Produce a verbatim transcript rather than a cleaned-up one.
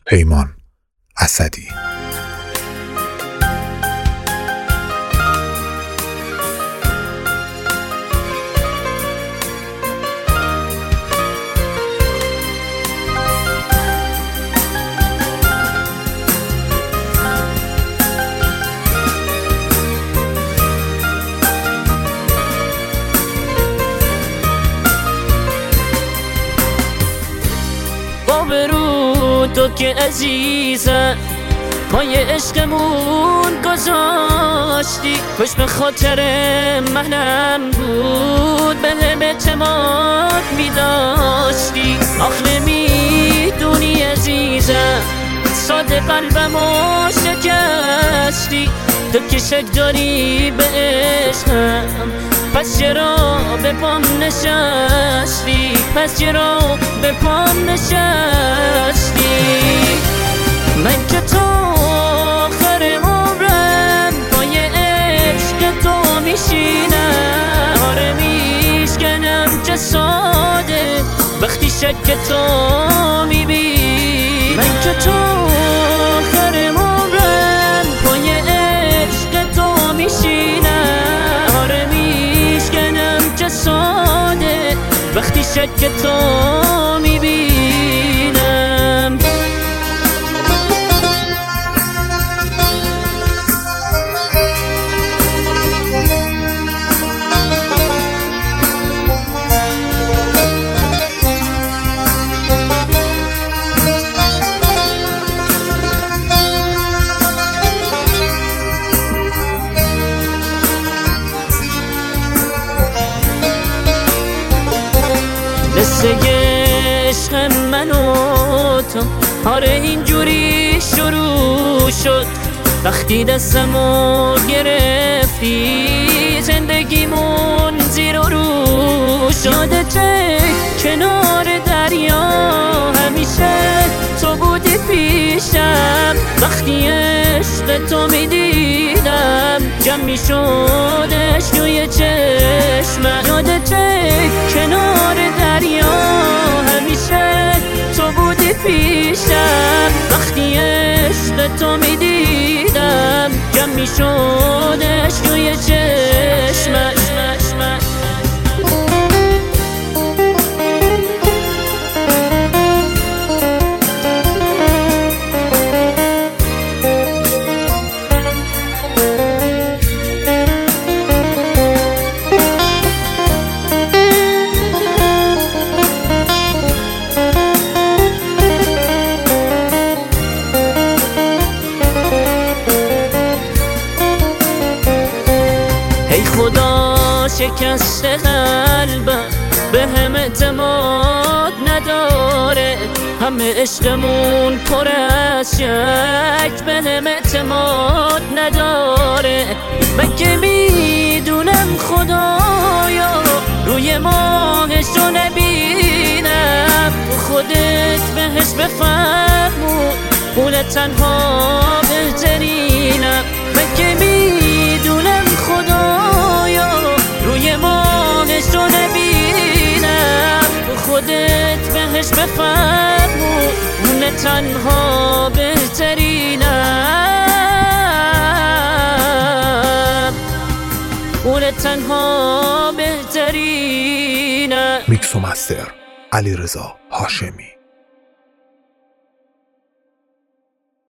پیمان اسدی. تو که عزیزم پای عشقمون گذاشتی، خوش به خاطر منم بود، به هم اعتماد میداشتی. آخه میدونی عزیزم ساده قلبمو شکستی، تو که شک داری به عشقم، پس چرا به پام نشستی؟ پس چرا به پام نشستی؟ من که تا آخر عمرم پای عشق تو میشینم، آره میشکنم چه ساده وقتی شک تو میبینم. من که تا آخر عمرم پای عشق تو میشینم، آره میشکنم چه ساده وقتی شک تو میبینم. قصه عشق من و تو آره اینجوری شروع شد، وقتی دستمو گرفتی زندگیمون زیر و رو شد. چه کنار دریا همیشه تو بودی پیشم، وقتی عشق تو میدیدم جمع میشد اشکوی چشمم. یاد چه کنار دریا همیشه تو بودی پیشم، وقتی عشق تو میدیدم جمع میشد اشکوی چشمم. ای خدا شکست قلبم به هم اعتماد نداره، همه عشقمون پر از شک به هم اعتماد نداره. من که میدونم خدایا روی ماهشو نبینم، خودت بهش بفرمون اون تنها بهترینم. من که میدونم خدایا روی ماهشو نبینم، خودت بهش بفرمون اون تنها بهترینم، اون تنها بهترینم. میکس و مستر علیرضا هاشمی.